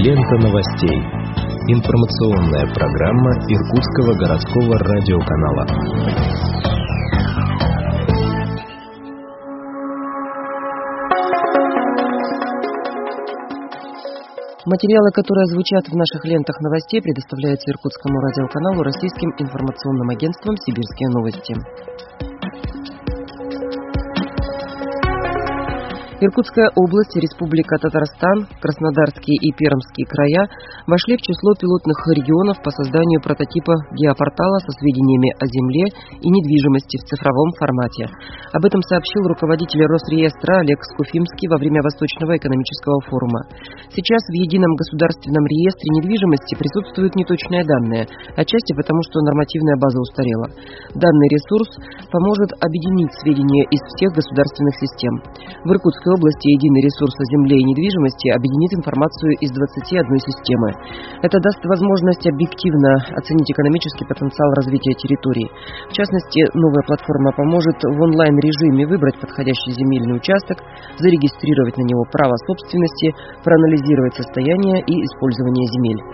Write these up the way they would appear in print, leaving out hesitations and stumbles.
Лента новостей. Информационная программа Иркутского городского радиоканала. Материалы, которые звучат в наших лентах новостей, предоставляются Иркутскому радиоканалу российским информационным агентством «Сибирские новости». Иркутская область, Республика Татарстан, Краснодарские и Пермские края вошли в число пилотных регионов по созданию прототипа геопортала со сведениями о земле и недвижимости в цифровом формате. Об этом сообщил руководитель Росреестра Олег Скуфимский во время Восточного экономического форума. Сейчас в едином государственном реестре недвижимости присутствуют неточные данные, отчасти потому, что нормативная база устарела. Данный ресурс поможет объединить сведения из всех государственных систем. В Иркутской области единый ресурс о земле и недвижимости объединит информацию из 21 системы. Это даст возможность объективно оценить экономический потенциал развития территорий. В частности, новая платформа поможет в онлайн-режиме выбрать подходящий земельный участок, зарегистрировать на него право собственности, проанализировать состояние и использование земель.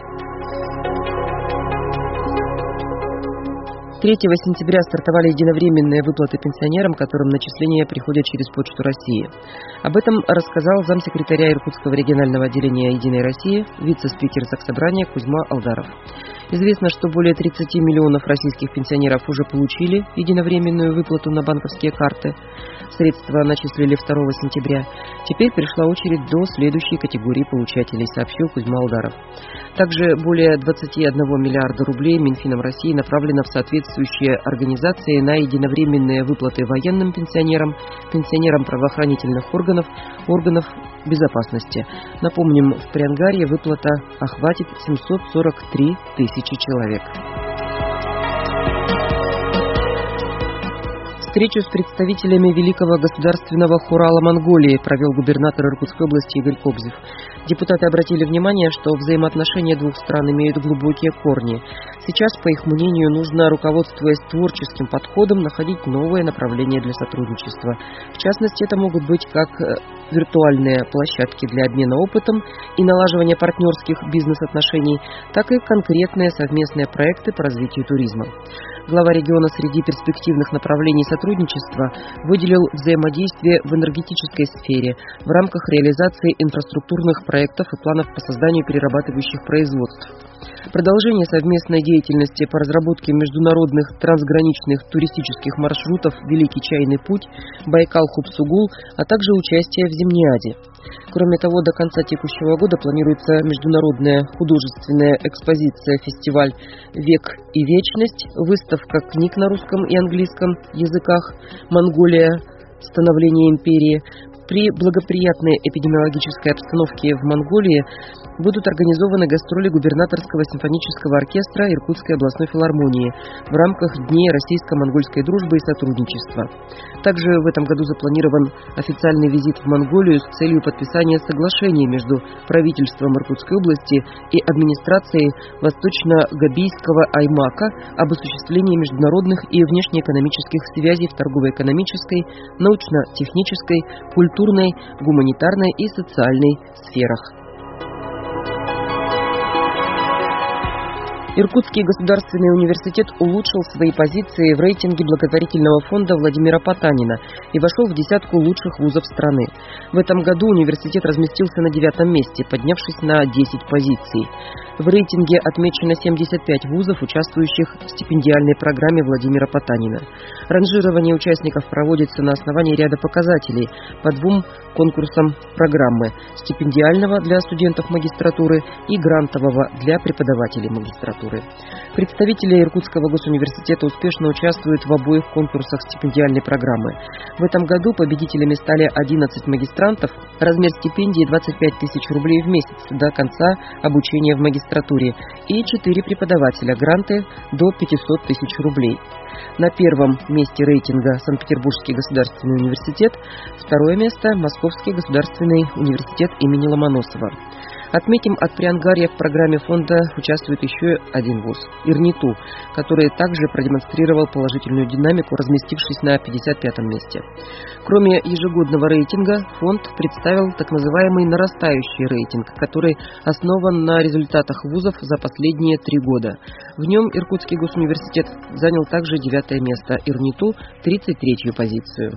3 сентября стартовали единовременные выплаты пенсионерам, которым начисления приходят через Почту России. Об этом рассказал замсекретаря Иркутского регионального отделения «Единой России», вице-спикер Заксобрания Кузьма Алдаров. Известно, что более 30 миллионов российских пенсионеров уже получили единовременную выплату на банковские карты. Средства начислили 2 сентября. Теперь пришла очередь до следующей категории получателей, сообщил Кузьма Алдаров. Также более 21 миллиарда рублей Минфином России направлено в соответствующие организации на единовременные выплаты военным пенсионерам, пенсионерам правоохранительных органов, органов безопасности. Напомним, в Приангарье выплата охватит 743 тысячи человек. Встречу с представителями Великого государственного хурала Монголии провел губернатор Иркутской области Игорь Кобзев. Депутаты обратили внимание, что взаимоотношения двух стран имеют глубокие корни. Сейчас, по их мнению, нужно, руководствуясь творческим подходом, находить новые направления для сотрудничества. В частности, это могут быть как виртуальные площадки для обмена опытом и налаживания партнерских бизнес-отношений, так и конкретные совместные проекты по развитию туризма. Глава региона среди перспективных направлений сотрудничества выделил взаимодействие в энергетической сфере в рамках реализации инфраструктурных проектов и планов по созданию перерабатывающих производств. Продолжение совместной деятельности по разработке международных трансграничных туристических маршрутов «Великий чайный путь», «Байкал-Хубсугул», а также участие в Зимниаде. Кроме того, до конца текущего года планируется международная художественная экспозиция-фестиваль «Век и вечность», выставка книг на русском и английском языках «Монголия. Становление империи». При благоприятной эпидемиологической обстановке в Монголии будут организованы гастроли губернаторского симфонического оркестра Иркутской областной филармонии в рамках Дней российско-монгольской дружбы и сотрудничества. Также в этом году запланирован официальный визит в Монголию с целью подписания соглашения между правительством Иркутской области и администрацией Восточно-Габийского аймака об осуществлении международных и внешнеэкономических связей в торгово-экономической, научно-технической, культурной, гуманитарной и социальной сферах. Иркутский государственный университет улучшил свои позиции в рейтинге благотворительного фонда Владимира Потанина и вошел в десятку лучших вузов страны. В этом году университет разместился на 9-м месте, поднявшись на 10 позиций. В рейтинге отмечено 75 вузов, участвующих в стипендиальной программе Владимира Потанина. Ранжирование участников проводится на основании ряда показателей по 2 конкурсам программы – стипендиального для студентов магистратуры и грантового для преподавателей магистратуры. Представители Иркутского госуниверситета успешно участвуют в обоих конкурсах стипендиальной программы. В этом году победителями стали 11 магистрантов, размер стипендии 25 тысяч рублей в месяц до конца обучения в магистратуре, и 4 преподавателя, гранты до 500 тысяч рублей. На 1-м месте рейтинга Санкт-Петербургский государственный университет, 2-е место Московский государственный университет имени Ломоносова. Отметим, от Приангарья в программе фонда участвует еще один вуз – ИРНИТУ, который также продемонстрировал положительную динамику, разместившись на 55-м месте. Кроме ежегодного рейтинга, фонд представил так называемый нарастающий рейтинг, который основан на результатах вузов за последние 3 года. В нем Иркутский госуниверситет занял также 9-е место, ИРНИТУ – 33-ю позицию.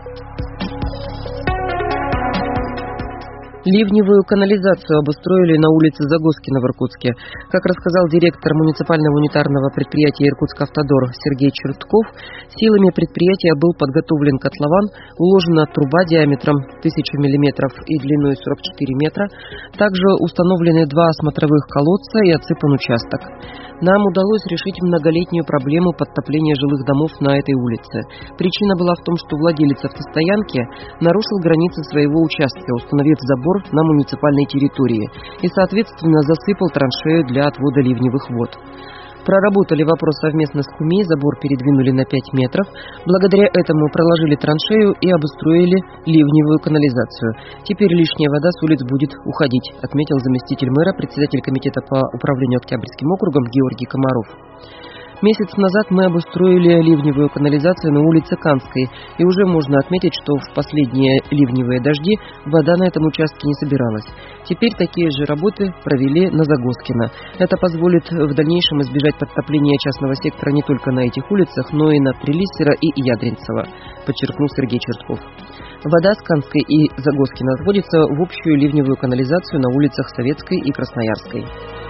Ливневую канализацию обустроили на улице Загоскина в Иркутске. Как рассказал директор муниципального унитарного предприятия «Иркутскавтодор» Сергей Чертков, силами предприятия был подготовлен котлован, уложена труба диаметром 1000 мм и длиной 44 метра. Также установлены 2 смотровых колодца и отсыпан участок. Нам удалось решить многолетнюю проблему подтопления жилых домов на этой улице. Причина была в том, что владелец автостоянки нарушил границы своего участка, установив забор на муниципальной территории и, соответственно, засыпал траншею для отвода ливневых вод. Проработали вопрос совместно с КУМИ, забор передвинули на 5 метров. Благодаря этому проложили траншею и обустроили ливневую канализацию. Теперь лишняя вода с улиц будет уходить, отметил заместитель мэра, председатель комитета по управлению Октябрьским округом Георгий Комаров. Месяц назад мы обустроили ливневую канализацию на улице Канской, и уже можно отметить, что в последние ливневые дожди вода на этом участке не собиралась. Теперь такие же работы провели на Загоскина. Это позволит в дальнейшем избежать подтопления частного сектора не только на этих улицах, но и на Прилиссера и Ядринцева, подчеркнул Сергей Чертков. Вода с Канской и Загоскина отводится в общую ливневую канализацию на улицах Советской и Красноярской.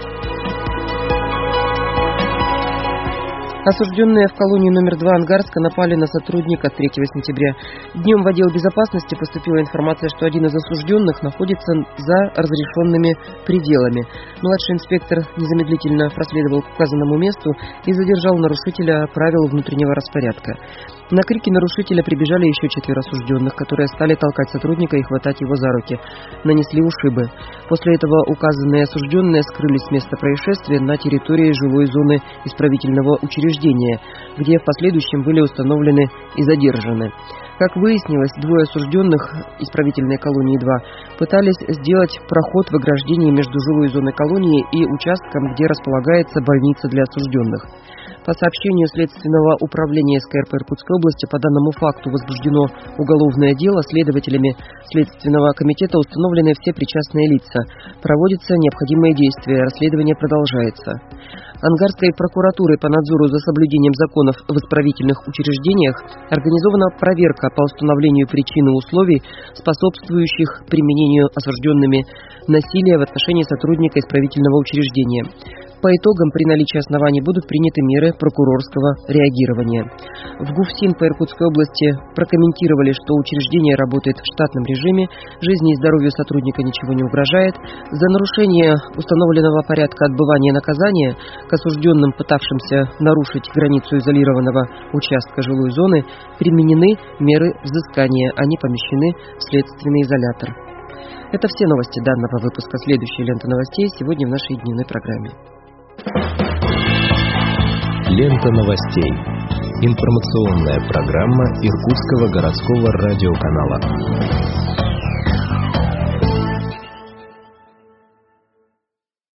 Осужденные в колонии номер 2 Ангарска напали на сотрудника 3 сентября. Днем в отдел безопасности поступила информация, что один из осужденных находится за разрешенными пределами. Младший инспектор незамедлительно проследовал к указанному месту и задержал нарушителя правил внутреннего распорядка. На крики нарушителя прибежали еще 4 осужденных, которые стали толкать сотрудника и хватать его за руки. Нанесли ушибы. После этого указанные осужденные скрылись с места происшествия на территории жилой зоны исправительного учреждения, где в последующем были установлены и задержаны. Как выяснилось, 2 осужденных исправительной колонии 2 пытались сделать проход в ограждении между жилой зоной колонии и участком, где располагается больница для осужденных. По сообщению Следственного управления СКРП Иркутской области, по данному факту возбуждено уголовное дело. Следователями Следственного комитета установлены все причастные лица. Проводятся необходимые действия. Расследование продолжается. Ангарской прокуратурой по надзору за соблюдением законов в исправительных учреждениях организована проверка по установлению причин и условий, способствующих применению осужденными насилия в отношении сотрудника исправительного учреждения. По итогам, при наличии оснований будут приняты меры прокурорского реагирования. В ГУФСИН по Иркутской области прокомментировали, что учреждение работает в штатном режиме, жизни и здоровью сотрудника ничего не угрожает. За нарушение установленного порядка отбывания наказания к осужденным, пытавшимся нарушить границу изолированного участка жилой зоны, применены меры взыскания. Они помещены в следственный изолятор. Это все новости данного выпуска. Следующая лента новостей сегодня в нашей дневной программе. Лента новостей. Информационная программа Иркутского городского радиоканала.